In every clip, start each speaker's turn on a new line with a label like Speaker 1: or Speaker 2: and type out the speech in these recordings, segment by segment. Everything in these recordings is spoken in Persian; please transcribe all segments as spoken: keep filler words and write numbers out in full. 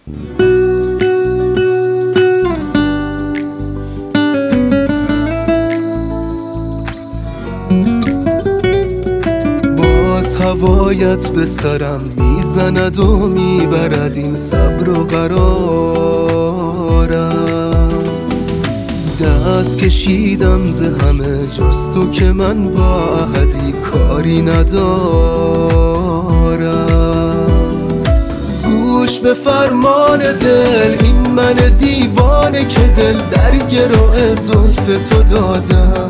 Speaker 1: باز هوایت به سرم میزند و میبرد این صبر و قرارم. دست کشیدم ز همه جز تو که من با احدی کاری ندارم. گوش به فرمان دل، این من دیوانه که دل در گروه زلف تو دادم.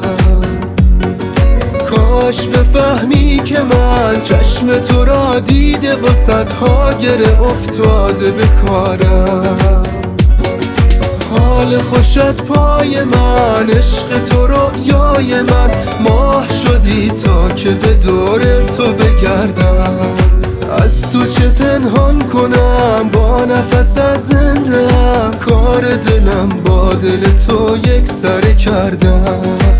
Speaker 1: کاش بفهمی که من چشم تو را دیده و صدها گره افتاده به کارم. حال خوشت پای من، عشق تو رویای من، ماه شدی تا که به دور تو بگردم. از تو چه پنهان کنم، با نفست زنده‌ام، کار دلم با دل تو یک سره کردم.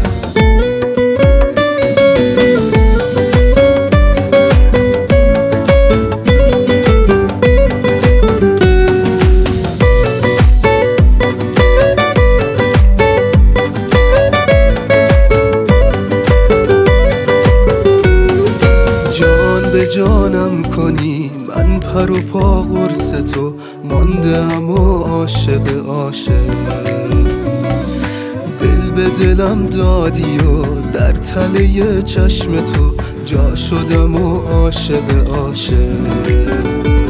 Speaker 1: جانم کنی من پر و پا قرص تو ماندم و عاشق عاشق. دل به دلم دادی و در تله چشم تو جا شدم و عاشق عاشق.